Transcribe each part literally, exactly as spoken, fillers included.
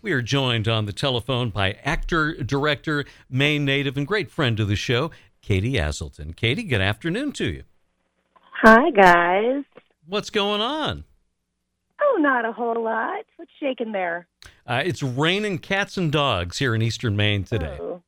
We are joined on the telephone by actor, director, Maine native, and great friend of the show, Katie Aselton. Katie, good afternoon to you. Hi, guys. What's going on? Oh, not a whole lot. What's shaking there? Uh, it's raining cats and dogs here in eastern Maine today. Oh.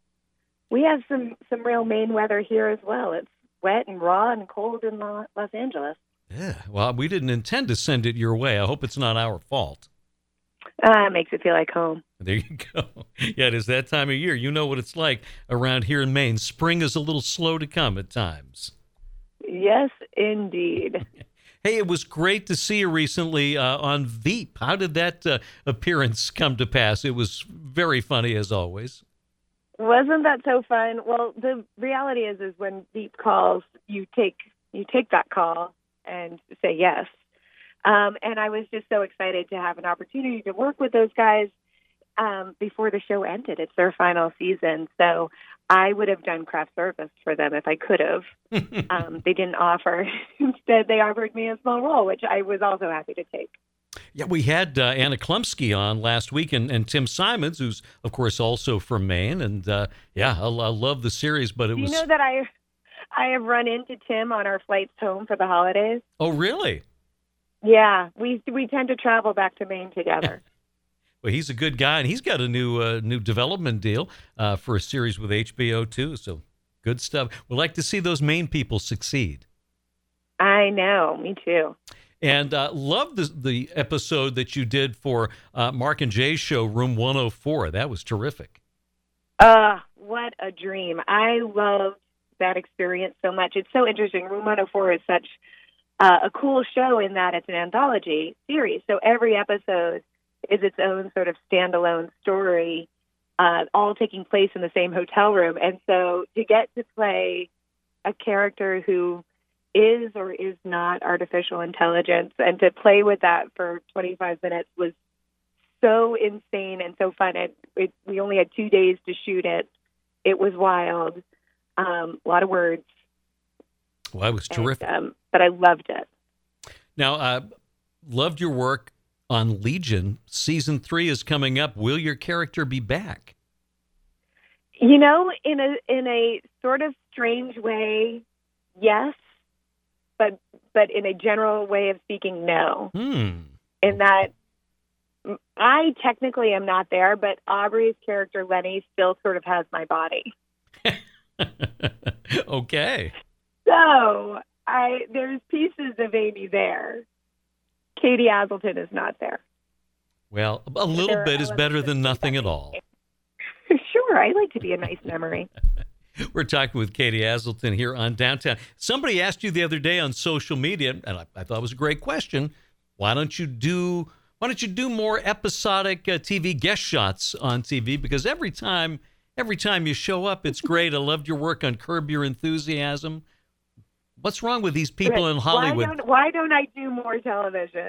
We have some, some real Maine weather here as well. It's wet and raw and cold in Los Angeles. Yeah, well, we didn't intend to send it your way. I hope it's not our fault. Uh, it makes it feel like home. There you go. Yeah, it is that time of year. You know what it's like around here in Maine. Spring is a little slow to come at times. Yes, indeed. Hey, it was great to see you recently uh, on Veep. How did that uh, appearance come to pass? It was very funny, as always. Wasn't that so fun? Well, the reality is, is when Veep calls, you take you take that call and say yes. Um, and I was just so excited to have an opportunity to work with those guys um, before the show ended. It's their final season, so I would have done craft service for them if I could have. um, they didn't offer. Instead, they offered me a small role, which I was also happy to take. Yeah, we had uh, Anna Klumsky on last week, and, and Tim Simons, who's, of course, also from Maine. And, uh, yeah, I, I love the series, but it Do was... You know that I, I have run into Tim on our flights home for the holidays? Oh, really? Yeah, we we tend to travel back to Maine together. Well, he's a good guy, and he's got a new uh, new development deal uh, for a series with H B O, too. So good stuff. We'd like to see those Maine people succeed. I know. Me too. And uh, love the, the episode that you did for uh, Mark and Jay's show, Room one oh four. That was terrific. Uh, what a dream. I loved that experience so much. It's so interesting. Room one oh four is such uh, a cool show in that it's an anthology series. So every episode is its own sort of standalone story, uh, all taking place in the same hotel room. And so to get to play a character who is or is not artificial intelligence and to play with that for twenty-five minutes was so insane and so fun. It, it, we only had two days to shoot it. It was wild. Um, a lot of words. Well, it was terrific. And, um, but I loved it. Now, uh, loved your work on Legion. Season three is coming up. Will your character be back? You know, in a in a sort of strange way, yes, but but in a general way of speaking, no. Hmm. In that, I technically am not there, but Aubrey's character Lenny still sort of has my body. Okay. So I there's pieces of Amy there. Katie Aselton is not there. Well, a little There bit are is better elements than of nothing at that. all. Sure, I like to be a nice memory. We're talking with Katie Aselton here on Downtown. Somebody asked you the other day on social media, and I, I thought it was a great question. Why don't you do Why don't you do more episodic uh, T V guest shots on T V? Because every time, every time you show up, it's great. I loved your work on Curb Your Enthusiasm. What's wrong with these people in Hollywood? Why don't, why don't I do more television?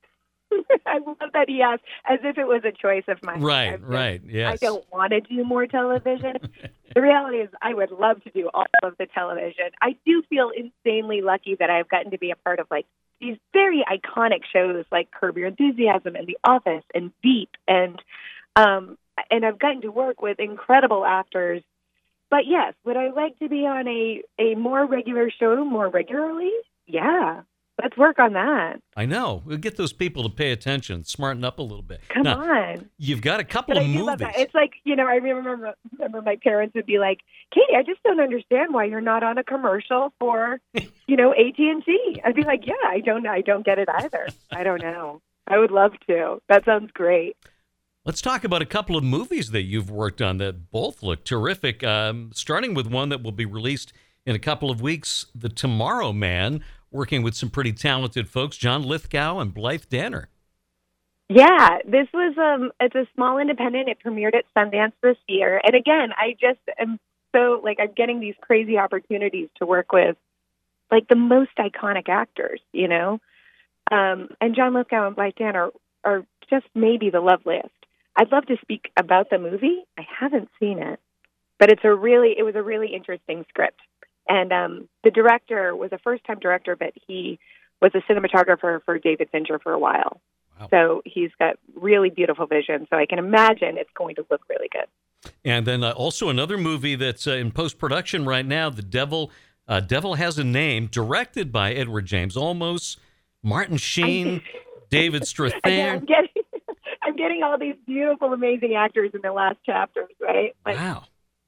I love that he asked, as if it was a choice of mine. Right, I've been- right, yes. I don't want to do more television. The reality is I would love to do all of the television. I do feel insanely lucky that I've gotten to be a part of like these very iconic shows like Curb Your Enthusiasm and The Office and Veep. And, um, and I've gotten to work with incredible actors. But yes, would I like to be on a, a more regular show more regularly? Yeah. Let's work on that. I know. We'll get those people to pay attention, smarten up a little bit. Come Now, on. You've got a couple But of I do love movies. that. It's like, you know, I remember, remember my parents would be like, Katie, I just don't understand why you're not on a commercial for, you know, A T and T. I'd be like, yeah, I don't I don't get it either. I don't know. I would love to. That sounds great. Let's talk about a couple of movies that you've worked on that both look terrific, um, starting with one that will be released in a couple of weeks, The Tomorrow Man, working with some pretty talented folks, John Lithgow and Blythe Danner. Yeah, this was um it's a small independent. It premiered at Sundance this year. And again, I just am so like I'm getting these crazy opportunities to work with like the most iconic actors, you know? Um and John Lithgow and Blythe Danner are, are just maybe the loveliest. I'd love to speak about the movie. I haven't seen it. But it's a really it was a really interesting script. And um the director was a first time director, but he was a cinematographer for David Fincher for a while. Wow. So he's got really beautiful vision. So I can imagine it's going to look really good. And then uh, also another movie that's uh, in post-production right now, The Devil uh, Devil Has a Name, directed by Edward James Olmos, Martin Sheen, David Strathairn. I'm getting, I'm getting all these beautiful, amazing actors in the last chapters, right? Like, wow.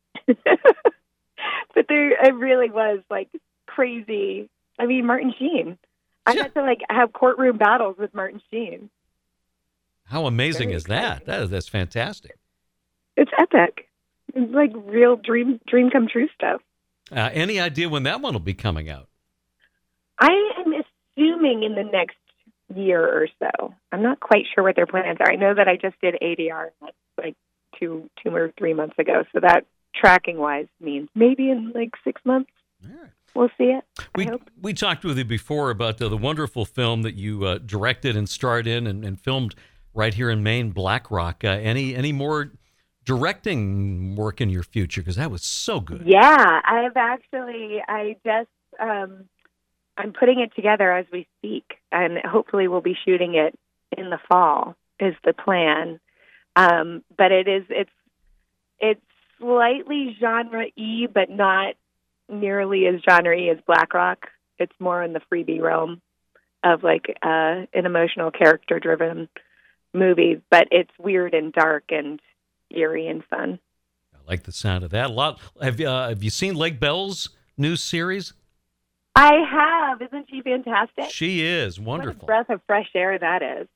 But there, it really was like crazy. I mean, Martin Sheen. I got to like have courtroom battles with Martin Sheen. How amazing Very is that? That is, that's fantastic. It's epic. It's like real dream dream come true stuff. Uh, any idea when that one will be coming out? I am assuming in the next year or so. I'm not quite sure what their plans are. I know that I just did A D R like two two or three months ago, so that tracking wise means maybe in like six months. All right. We'll see it. We I hope. we talked with you before about uh, the wonderful film that you uh, directed and starred in and, and filmed right here in Maine, Black Rock. Uh, any any more directing work in your future? Because that was so good. Yeah, I've actually, I just, um, I'm putting it together as we speak, and hopefully we'll be shooting it in the fall is the plan. Um, but it is, it's, it's slightly genre-y, but not nearly as genre-y as Black Rock. It's more in the freebie realm of like uh, an emotional character-driven movie, but it's weird and dark and eerie and fun. I like the sound of that a lot. Have you uh, have you seen Lake Bell's new series? I have. Isn't she fantastic? She is What a wonderful. breath of fresh air that is.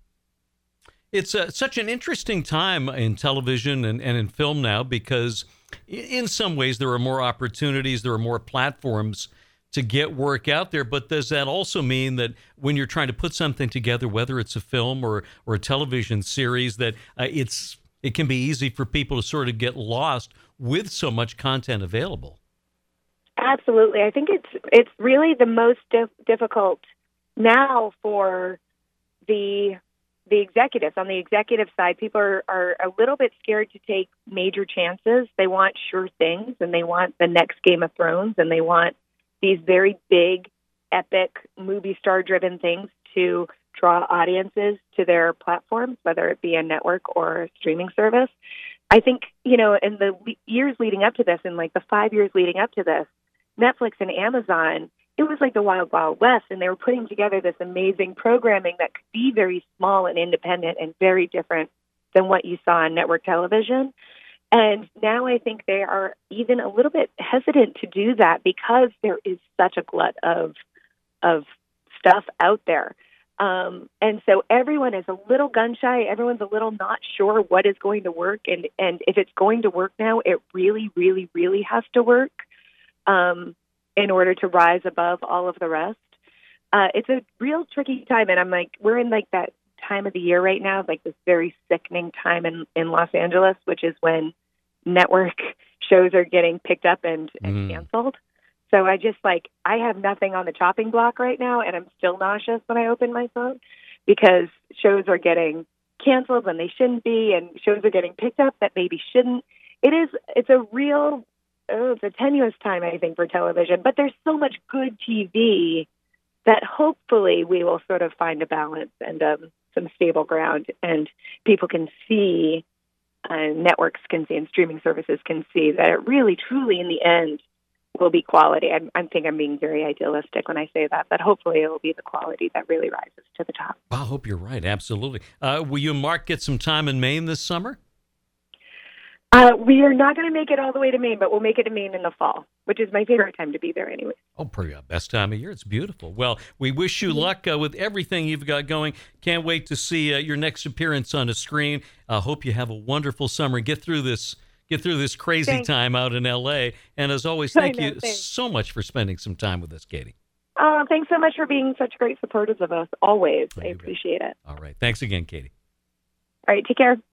It's uh, such an interesting time in television and, and in film now because in some ways there are more opportunities, there are more platforms to get work out there. But does that also mean that when you're trying to put something together, whether it's a film or, or a television series, that uh, it's it can be easy for people to sort of get lost with so much content available? Absolutely. I think it's it's really the most dif- difficult now for the the executives. On the executive side, people are, are a little bit scared to take major chances. They want sure things, and they want the next Game of Thrones, and they want these very big, epic, movie star-driven things to draw audiences to their platforms, whether it be a network or a streaming service. I think, you know, in the le- years leading up to this, in like the five years leading up to this, Netflix and Amazon, it was like the Wild Wild West, and they were putting together this amazing programming that could be very small and independent and very different than what you saw on network television. And now I think they are even a little bit hesitant to do that because there is such a glut of of stuff out there. Um, and so everyone is a little gun shy. Everyone's a little not sure what is going to work. And, and if it's going to work now, it really, really, really has to work um, in order to rise above all of the rest. Uh, it's a real tricky time. And I'm like, we're in like that time of the year right now, like this very sickening time in, in Los Angeles, which is when network shows are getting picked up and, and Mm. canceled. So I just like, I have nothing on the chopping block right now, and I'm still nauseous when I open my phone because shows are getting canceled when they shouldn't be, and shows are getting picked up that maybe shouldn't. It is, it's a real, oh, it's a tenuous time, I think, for television, but there's so much good T V that hopefully we will sort of find a balance and um, some stable ground, and people can see, uh, networks can see, and streaming services can see that it really, truly, in the end, will be quality. I, I think I'm being very idealistic when I say that, but hopefully it will be the quality that really rises to the top. I hope you're right. Absolutely. Uh, will you and Mark get some time in Maine this summer? Uh, we are not going to make it all the way to Maine, but we'll make it to Maine in the fall, which is my favorite time to be there anyway. Oh, pretty uh, best time of year. It's beautiful. Well, we wish you luck uh, with everything you've got going. Can't wait to see uh, your next appearance on a screen. I uh, hope you have a wonderful summer. Get through this Get through this crazy Thanks. time out in L A. And as always, thank know, you thanks. so much for spending some time with us, Katie. Uh, thanks so much for being such great supporters of us, always. Oh, I you bet. appreciate it. All right. Thanks again, Katie. All right, take care.